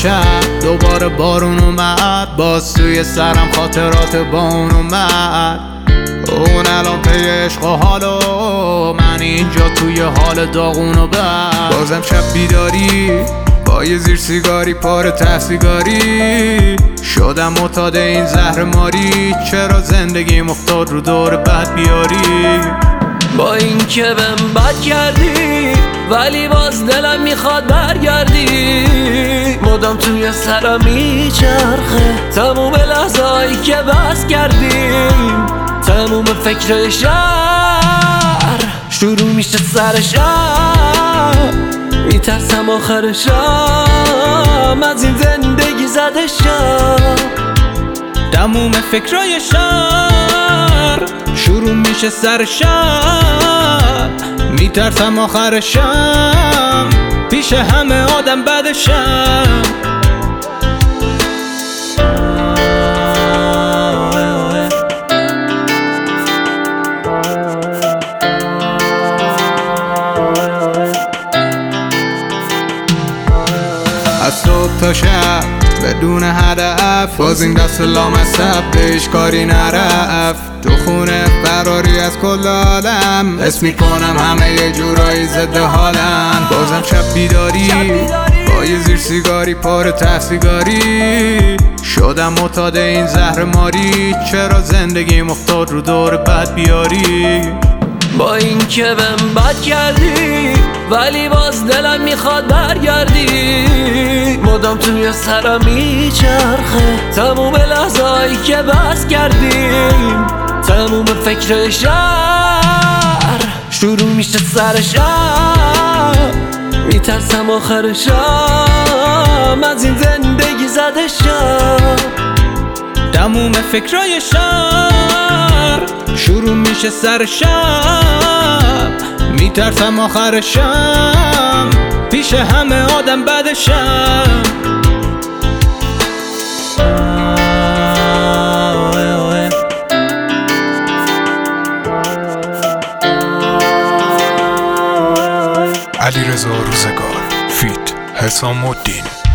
شب دوباره بارون اومد، باز توی سرم خاطرات با اون اومد. اون الان پی عشق و حالو، من اینجا توی حال داغون و بد. بازم شب بیداری با یه زیر سیگاری پاره ته سیگاری، شدم معتاد این زهر ماری. چرا زندگیم افتاد رو دور بد بیاری؟ با این که بهم بد کردی ولی باز دلم میخواد برگردی. مدام توی سرم میچرخه تموم لحظه‌هایی که بس کردیم. تموم فکر شهر شروع میشه سر شب. میترسم آخر شب از این زندگی زده شب. تموم فکرای شهر شروع میشه سر شب. میترسم آخر شب پیش همه آدم بدشم. از صبح تا شب بدون هدف، باز این دست لامصب بهش کاری نرفت. تو خونه فراری از کل عالم، حس میکنم همه یه جورایی ضد حالم. بازم شب بیداری با یه زیر سیگاری پاره ته سیگاری، شدم معتاد این زهر ماری. چرا زندگیم افتاد رو دور بد بیاری؟ با این که بهم بد کردی ولی باز دلم میخواد برگردی. مدام توی سرم میچرخه تموم لحظه‌هایی که بس کردیم. تموم فکر شهر شروع میشه سر شب. میترسم آخر شب از این زندگی زده شب. تموم فکرای شهر شروع میشه سر شب. میترسم آخر شب پیش همه آدم بدشم. علیرضا روزگار فیت حسام الدین.